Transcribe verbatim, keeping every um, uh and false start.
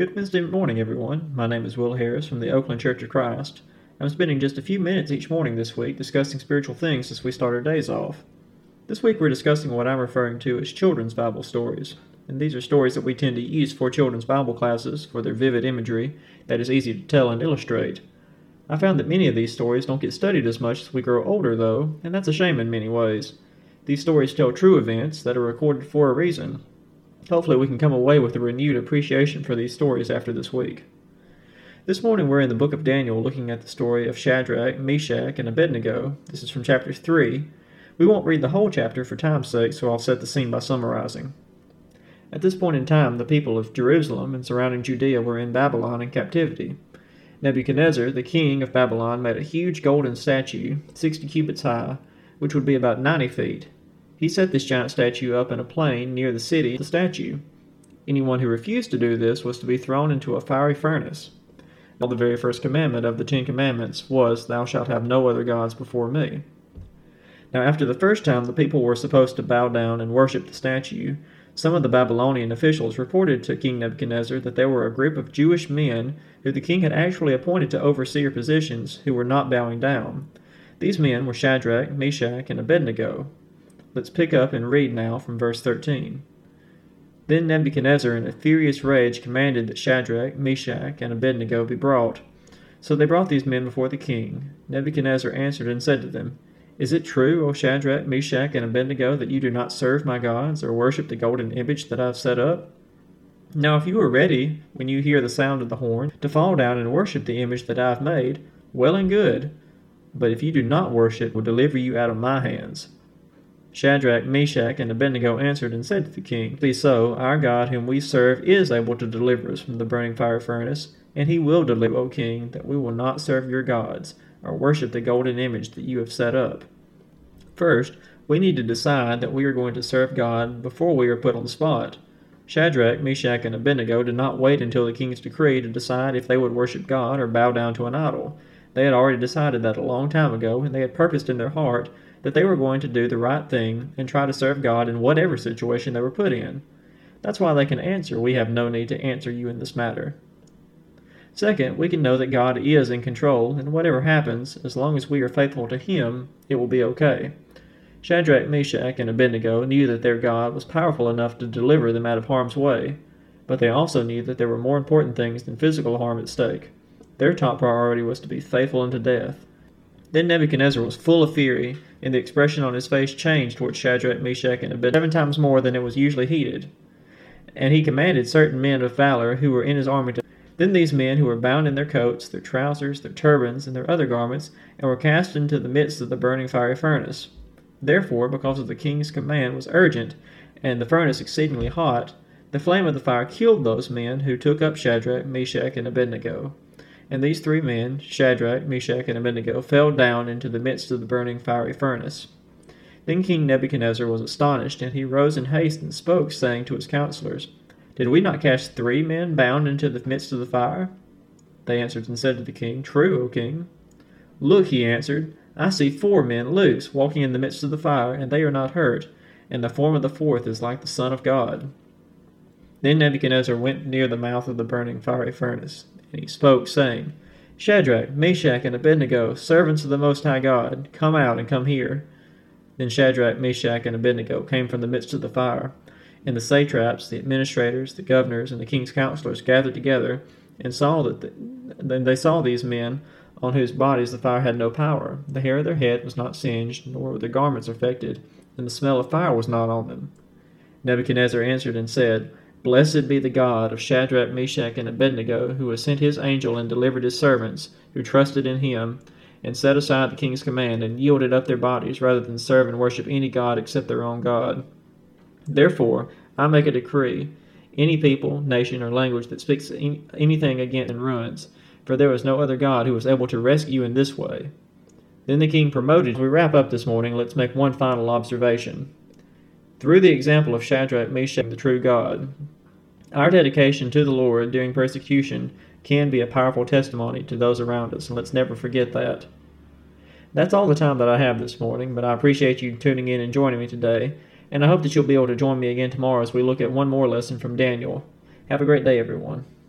Good Wednesday morning, everyone. My name is Will Harris from the Oakland Church of Christ. I'm spending just a few minutes each morning this week discussing spiritual things as we start our days off. This week we're discussing what I'm referring to as children's Bible stories. And these are stories that we tend to use for children's Bible classes for their vivid imagery that is easy to tell and illustrate. I found that many of these stories don't get studied as much as we grow older, though, and that's a shame in many ways. These stories tell true events that are recorded for a reason. Hopefully we can come away with a renewed appreciation for these stories after this week. This morning we're in the book of Daniel looking at the story of Shadrach, Meshach, and Abednego. This is from chapter three. We won't read the whole chapter for time's sake, so I'll set the scene by summarizing. At this point in time, the people of Jerusalem and surrounding Judea were in Babylon in captivity. Nebuchadnezzar, the king of Babylon, made a huge golden statue, sixty cubits high, which would be about ninety feet. He set this giant statue up in a plain near the city of the statue. Anyone who refused to do this was to be thrown into a fiery furnace. Well, the very first commandment of the Ten Commandments was, "Thou shalt have no other gods before me." Now, after the first time the people were supposed to bow down and worship the statue, some of the Babylonian officials reported to King Nebuchadnezzar that there were a group of Jewish men who the king had actually appointed to overseer positions who were not bowing down. These men were Shadrach, Meshach, and Abednego. Let's pick up and read now from verse thirteen. Then Nebuchadnezzar in a furious rage commanded that Shadrach, Meshach, and Abednego be brought. So they brought these men before the king. Nebuchadnezzar answered and said to them, "Is it true, O Shadrach, Meshach, and Abednego, that you do not serve my gods, or worship the golden image that I have set up? Now if you are ready, when you hear the sound of the horn, to fall down and worship the image that I have made, well and good. But if you do not worship, I will deliver you out of my hands." Shadrach, Meshach, and Abednego answered and said to the king, "Be so, our God whom we serve is able to deliver us from the burning fire furnace, and he will deliver, O king, that we will not serve your gods, or worship the golden image that you have set up. First, we need to decide that we are going to serve God before we are put on the spot." Shadrach, Meshach, and Abednego did not wait until the king's decree to decide if they would worship God or bow down to an idol. They had already decided that a long time ago, and they had purposed in their heart that they were going to do the right thing and try to serve God in whatever situation they were put in. That's why they can answer, "We have no need to answer you in this matter." Second, we can know that God is in control, and whatever happens, as long as we are faithful to Him, it will be okay. Shadrach, Meshach, and Abednego knew that their God was powerful enough to deliver them out of harm's way, but they also knew that there were more important things than physical harm at stake. Their top priority was to be faithful unto death. Then Nebuchadnezzar was full of fury, and the expression on his face changed towards Shadrach, Meshach, and Abednego seven times more than it was usually heated. And he commanded certain men of valor who were in his army to Then these men, who were bound in their coats, their trousers, their turbans, and their other garments, and were cast into the midst of the burning fiery furnace. Therefore, because of the king's command was urgent, and the furnace exceedingly hot, the flame of the fire killed those men who took up Shadrach, Meshach, and Abednego. And these three men, Shadrach, Meshach, and Abednego, fell down into the midst of the burning fiery furnace. Then King Nebuchadnezzar was astonished, and he rose in haste and spoke, saying to his counselors, "Did we not cast three men bound into the midst of the fire?" They answered and said to the king, "True, O king." "Look," he answered, "I see four men loose, walking in the midst of the fire, and they are not hurt, and the form of the fourth is like the Son of God." Then Nebuchadnezzar went near the mouth of the burning fiery furnace, and he spoke, saying, "Shadrach, Meshach, and Abednego, servants of the Most High God, come out and come here." Then Shadrach, Meshach, and Abednego came from the midst of the fire, and the satraps, the administrators, the governors, and the king's counselors gathered together, and saw that the, then they saw these men on whose bodies the fire had no power. The hair of their head was not singed, nor were their garments affected, and the smell of fire was not on them. Nebuchadnezzar answered and said, "Blessed be the God of Shadrach, Meshach, and Abednego, who has sent his angel and delivered his servants, who trusted in him, and set aside the king's command, and yielded up their bodies, rather than serve and worship any god except their own God. Therefore, I make a decree, any people, nation, or language that speaks any, anything against and ruins, for there is no other God who is able to rescue you in this way." Then the king promoted. As we wrap up this morning, let's make one final observation. Through the example of Shadrach, Meshach, and the true God, our dedication to the Lord during persecution can be a powerful testimony to those around us, and let's never forget that. That's all the time that I have this morning, but I appreciate you tuning in and joining me today, and I hope that you'll be able to join me again tomorrow as we look at one more lesson from Daniel. Have a great day, everyone.